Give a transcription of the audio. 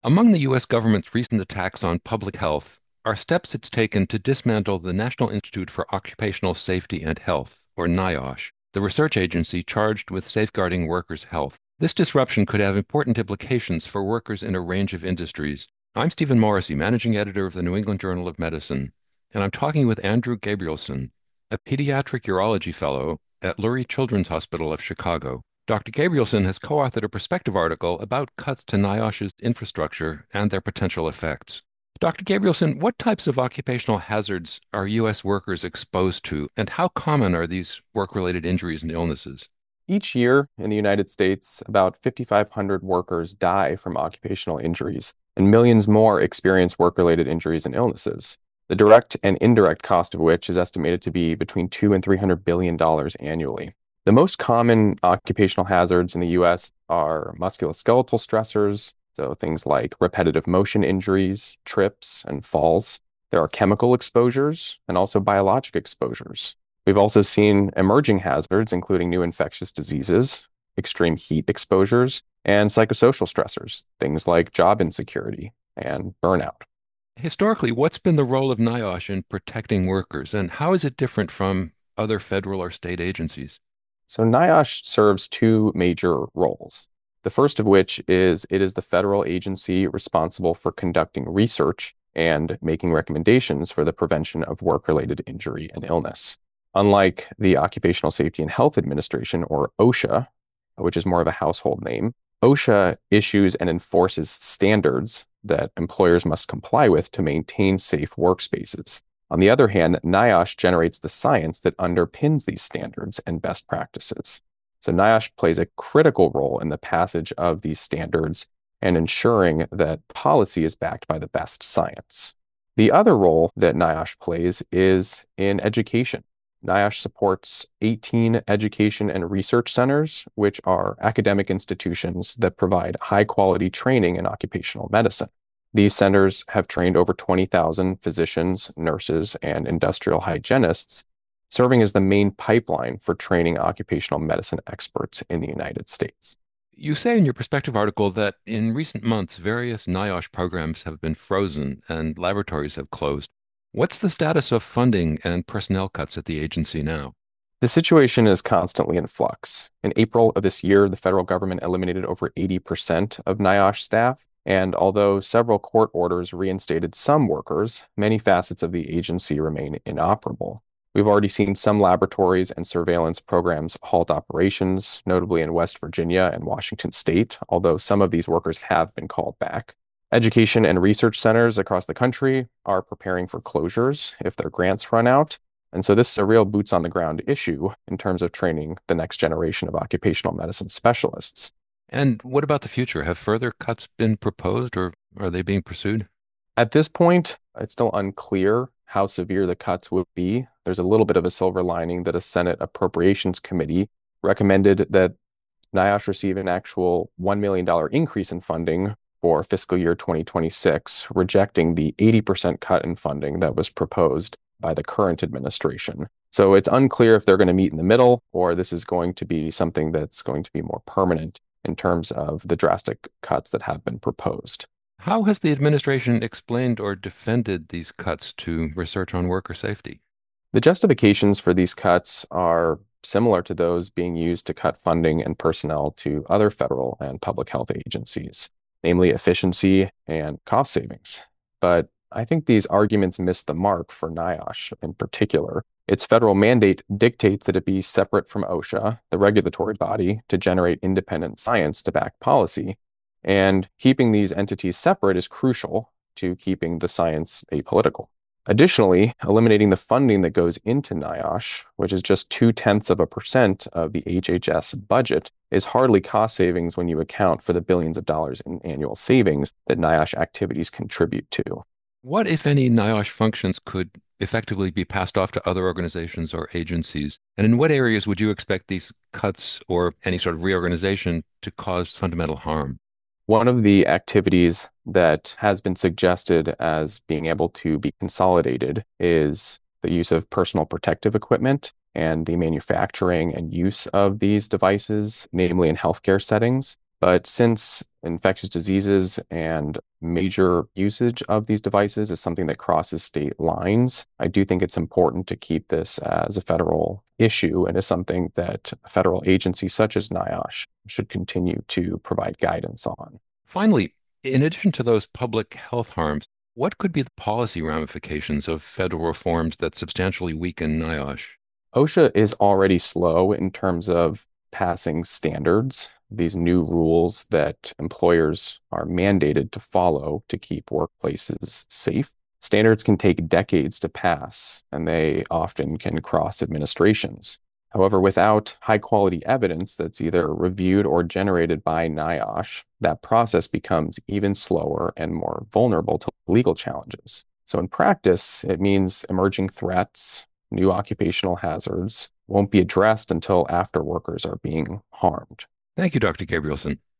Among the U.S. government's recent attacks on public health are steps it's taken to dismantle the National Institute for Occupational Safety and Health, or NIOSH, the research agency charged with safeguarding workers' health. This disruption could have important implications for workers in a range of industries. I'm Stephen Morrissey, managing editor of the New England Journal of Medicine, and I'm talking with Andrew Gabrielson, a pediatric urology fellow at Lurie Children's Hospital of Chicago. Dr. Gabrielson has co-authored a perspective article about cuts to NIOSH's infrastructure and their potential effects. Dr. Gabrielson, what types of occupational hazards are U.S. workers exposed to, and how common are these work-related injuries and illnesses? Each year in the United States, about 5,500 workers die from occupational injuries, and millions more experience work-related injuries and illnesses, the direct and indirect cost of which is estimated to be between $2 and $300 billion annually. The most common occupational hazards in the US are musculoskeletal stressors, so things like repetitive motion injuries, trips, and falls. There are chemical exposures and also biologic exposures. We've also seen emerging hazards, including new infectious diseases, extreme heat exposures, and psychosocial stressors, things like job insecurity and burnout. Historically, what's been the role of NIOSH in protecting workers, and how is it different from other federal or state agencies? So NIOSH serves two major roles. The first of which is it is the federal agency responsible for conducting research and making recommendations for the prevention of work-related injury and illness. Unlike the Occupational Safety and Health Administration, or OSHA, which is more of a household name, OSHA issues and enforces standards that employers must comply with to maintain safe workspaces. On the other hand, NIOSH generates the science that underpins these standards and best practices. So NIOSH plays a critical role in the passage of these standards and ensuring that policy is backed by the best science. The other role that NIOSH plays is in education. NIOSH supports 18 education and research centers, which are academic institutions that provide high-quality training in occupational medicine. These centers have trained over 20,000 physicians, nurses, and industrial hygienists, serving as the main pipeline for training occupational medicine experts in the United States. You say in your perspective article that in recent months, various NIOSH programs have been frozen and laboratories have closed. What's the status of funding and personnel cuts at the agency now? The situation is constantly in flux. In April of this year, the federal government eliminated over 80% of NIOSH staff, and although several court orders reinstated some workers, many facets of the agency remain inoperable. We've already seen some laboratories and surveillance programs halt operations, notably in West Virginia and Washington State, although some of these workers have been called back. Education and research centers across the country are preparing for closures if their grants run out. And so this is a real boots on the ground issue in terms of training the next generation of occupational medicine specialists. And what about the future? Have further cuts been proposed or are they being pursued? At this point, it's still unclear how severe the cuts will be. There's a little bit of a silver lining that a Senate Appropriations Committee recommended that NIOSH receive an actual $1 million increase in funding for fiscal year 2026, rejecting the 80% cut in funding that was proposed by the current administration. So it's unclear if they're going to meet in the middle or this is going to be something that's going to be more permanent in terms of the drastic cuts that have been proposed. How has the administration explained or defended these cuts to research on worker safety? The justifications for these cuts are similar to those being used to cut funding and personnel to other federal and public health agencies, namely efficiency and cost savings. But I think these arguments miss the mark for NIOSH in particular. Its federal mandate dictates that it be separate from OSHA, the regulatory body, to generate independent science to back policy. And keeping these entities separate is crucial to keeping the science apolitical. Additionally, eliminating the funding that goes into NIOSH, which is just 0.2% of the HHS budget, is hardly cost savings when you account for the billions of dollars in annual savings that NIOSH activities contribute to. What, if any, NIOSH functions could effectively be passed off to other organizations or agencies? And in what areas would you expect these cuts or any sort of reorganization to cause fundamental harm? One of the activities that has been suggested as being able to be consolidated is the use of personal protective equipment and the manufacturing and use of these devices, namely in healthcare settings. But since infectious diseases and major usage of these devices is something that crosses state lines. I do think it's important to keep this as a federal issue and is something that a federal agency such as NIOSH should continue to provide guidance on. Finally, in addition to those public health harms, what could be the policy ramifications of federal reforms that substantially weaken NIOSH? OSHA is already slow in terms of passing standards, these new rules that employers are mandated to follow to keep workplaces safe. Standards can take decades to pass, and they often can cross administrations. However, without high quality evidence that's either reviewed or generated by NIOSH, that process becomes even slower and more vulnerable to legal challenges. So, in practice, it means emerging threats, new occupational hazards won't be addressed until after workers are being harmed. Thank you, Dr. Gabrielson.